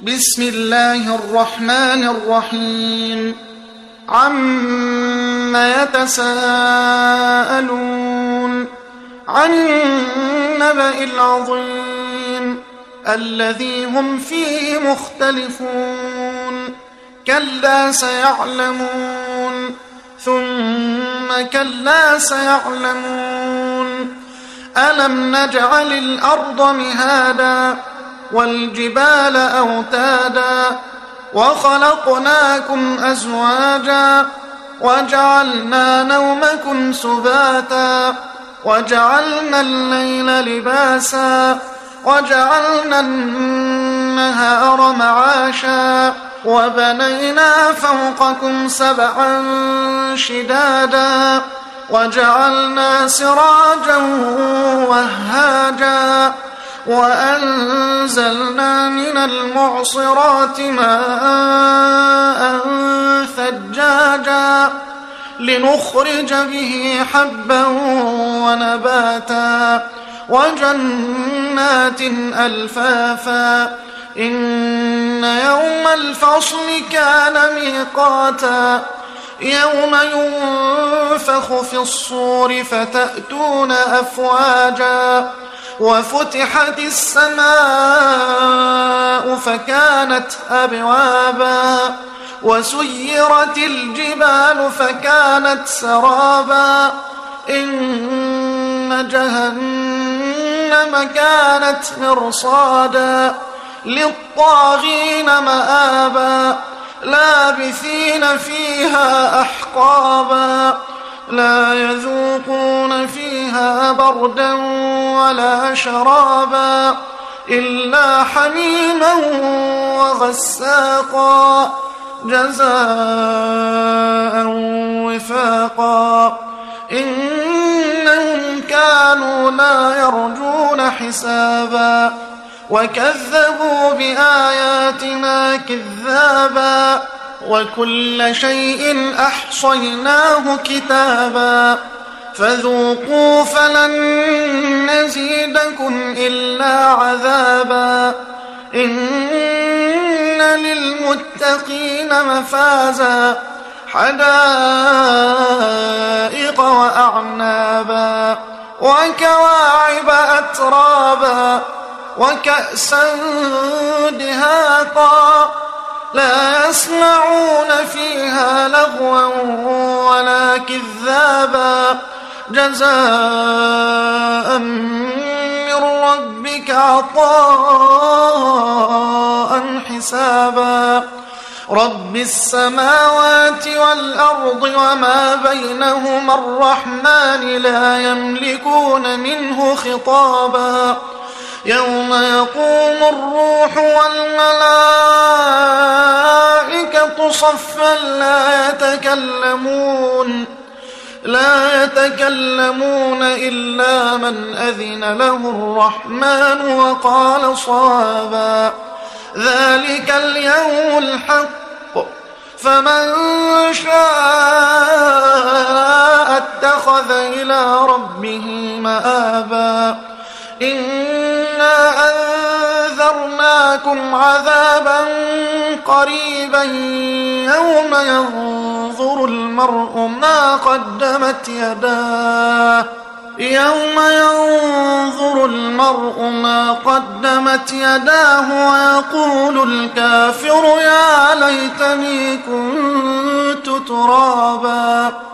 بسم الله الرحمن الرحيم. عم يتساءلون عن النبأ العظيم الذي هم فيه مختلفون كلا سيعلمون ثم كلا سيعلمون ألم نجعل الأرض مهادا والجبال أوتادا وخلقناكم أزواجا وجعلنا نومكم سباتا وجعلنا الليل لباسا وجعلنا النهار معاشا وبنينا فوقكم سبعا شدادا وجعلنا سراجا وهاجا وأنزلنا من المعصرات ماء ثجاجا لنخرج به حبا ونباتا وجنات ألفافا إن يوم الفصل كان ميقاتا يوم ينفخ في الصور فتأتون أفواجا وفتحت السماء فكانت أبوابا وسيرت الجبال فكانت سرابا إن جهنم كانت مرصادا للطاغين مآبا لابثين فيها أحقابا لا يذوقون فيها بردا ولا شرابا إلا حميما وغساقا جزاء وفاقا إنهم كانوا لا يرجون حسابا وكذبوا بآياتنا كذابا وكل شيء أحصيناه كتابا فذوقوا فلن نزيدكم إلا عذابا إن للمتقين مفازا حدائق وأعنابا وكواعب أترابا وكأسا دهاقا لا يسمعون فيها لغوا ولا كذابا جزاء من ربك عطاء حسابا رب السماوات والأرض وما بينهما الرحمن لا يملكون منه خطابا يوم يقوم الروح والملائكة صفا لا يتكلمون إلا من أذن له الرحمن وقال صوابا ذلك اليوم الحق فمن شاء اتخذ إلى ربه مآبا إنا أنذرناكم عذابا قريبا يوم ينظر المرء ما قدمت يداه ويقول الكافر يا ليتني كنت ترابا